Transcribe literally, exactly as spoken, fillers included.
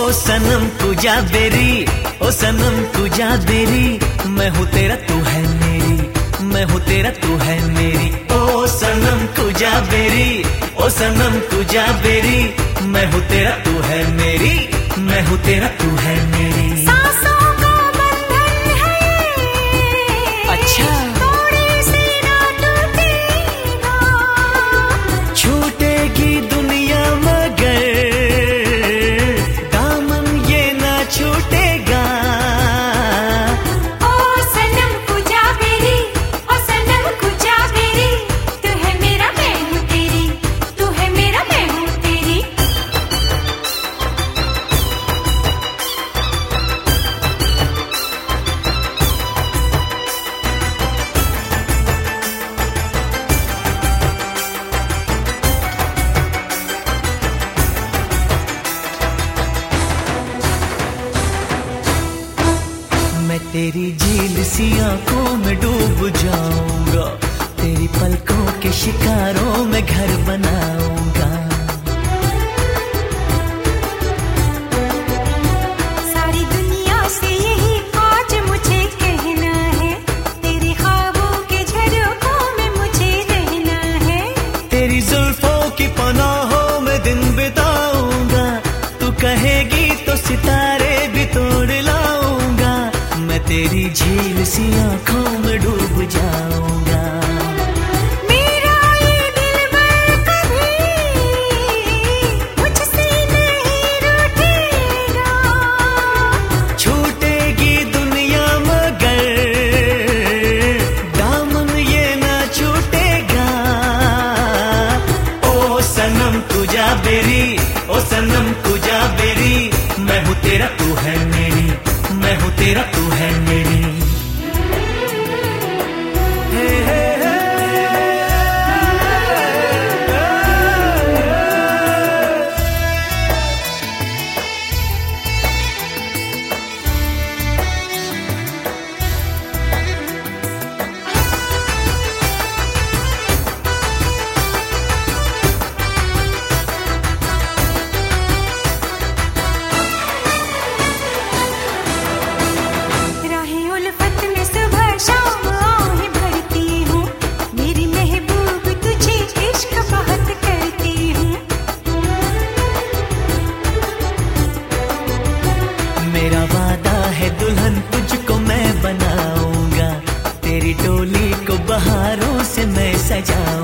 सनम तुझा बेरी, ओ सनम तुझा बेरी, मैं हूँ तेरा तू है मेरी, मैं हूँ तेरा तू है मेरी। ओ सनम तुझा बेरी, ओ सनम तुझा बेरी, मैं हूँ तेरा तू है मेरी, मैं हूँ तेरा तू है मेरी। सांसों का बंधन है, अच्छा थोड़े से ना टूटेगा, छूटेगी दुनिया मगर दामन ये ना छूटेगा। ओ सनम तुझा बेरी, ओ सनम तुझा बेरी, तू है मेरा मैं हूँ तेरी, तू है मेरा मैं हूँ तेरी। मैं तेरी झील सी आंखों में डूब जाऊंगा, तेरी पलकों के शिकारों में घर बनाऊंगा। सारी दुनिया से यही आज मुझे कहना है, तेरे ख्वाबों के झरोखों में मुझे रहना है। तेरी जुल्फों की पनाहों में दिन बिताऊंगा, तू कहेगी तो सितारे भी तोड़ लाऊंगा। मैं तेरी झील सी आंखों में डूब जाऊंगा। मेरा ये दिलबर कभी मुझसे नहीं रूठेगा, छूटेगी दुनिया मगर दामन ये ना छूटेगा। ओ सनम तुझा बेरी, ओ सनम तुझा बेरी, मैं हूँ तेरा तू है मेरी, मैं हूँ तेरा तू है मेरी। हे हे हे राहें उल्फत में सुबह शाम आहें भरती हूँ, मेरी महबूब तुझे इश्क बहुत करती हूँ। मेरा वादा है दुल्हन तुझको मैं बनाऊंगा, तेरी डोली को बहारों से मैं सजाऊंगा।